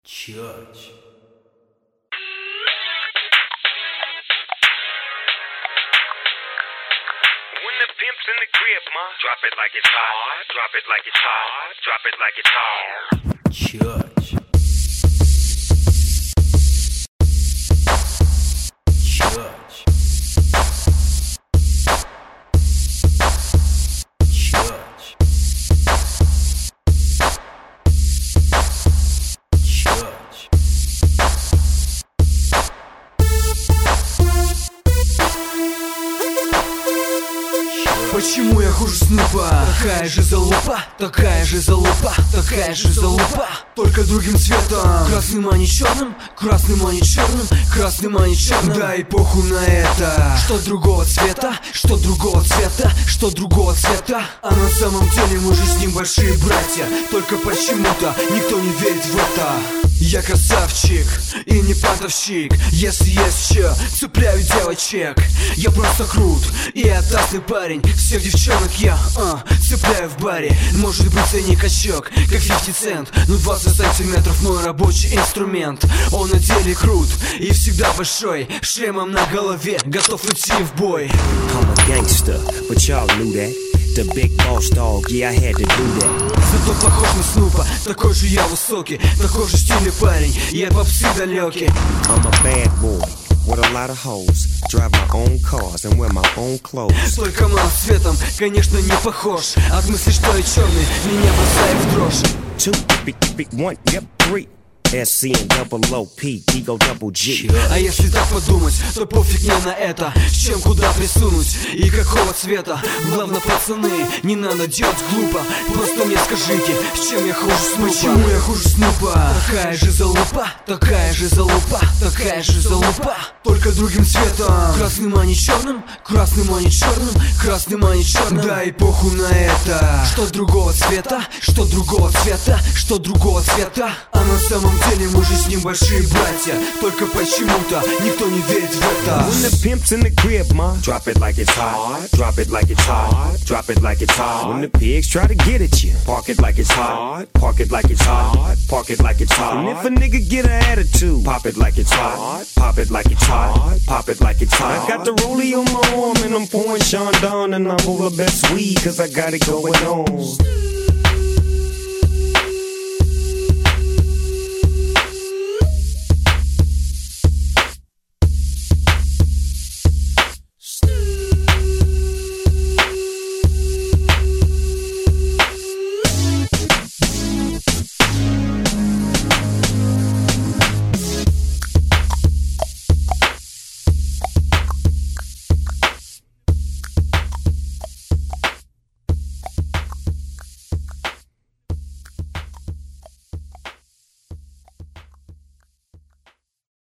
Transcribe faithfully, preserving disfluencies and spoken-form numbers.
Church. When the pimp's in the crib, ma, drop it like it's hot, drop it like it's hot, drop it like it's hot. Church. Church. Church. Church. Почему я хуже Снупа? Такая же залупа, такая же залупа, такая же залупа, только другим цветом. Красным, а не черным, красным, а не черным, красным, а не черным. Да и похуй на это. Что другого цвета, что другого цвета, что другого цвета. А на самом деле мы же с ним большие братья. Только почему-то никто не верит в это. Я красавчик и не пантовщик. Если есть чё, цепляю девочек. Я просто крут и опасный парень. Всех девчонок я а, цепляю в баре. Может быть я не качок, как пятьдесят цент, но двадцать сантиметров мой рабочий инструмент. Он на деле крут и всегда большой, шлемом на голове, готов идти в бой. I'm a gangster, but y'all knew that. The big boss dog, yeah, I had to do that. Зато похож на Снупа, такой же я высокий, такой же стильный парень, я попсы далекий. I'm a bad boy with a lot of hoes, drive my own cars and wear my own clothes. Только мало цветом, конечно, не похож. От мысли, что я черный, меня бросает в дрожь. Two, big, big, one, yep, three. S C and double O P, Ego double G. А если так подумать, то пофиг мне на это. С чем куда присунуть и какого цвета. Главное, пацаны, не надо делать глупо. Просто мне скажите, с чем я хуже Снупа. Почему я хуже Снупа? Такая же залупа, такая же залупа, такая же залупа, только другим цветом. Красным, а не черным, красным, а не черным, красным, а не черным. Да и похуй на это. Что другого цвета, что другого цвета, что другого цвета. А на самом деле мы же с ним большие братья. Только почему-то никто не верит в это. When the pimp's in the crib, ma, drop it like it's hot, drop it like it's hot, drop it like it's hot. When the pigs try to get at you, park it like it's hot, park it like it's hot, park it like it's hot. And if a nigga get an attitude, pop it like it's hot, pop it like it's hot, pop it like it's hot. I got the rollie on my arm and I'm pouring Sean Don and I'm all the best weed cause I got it going on.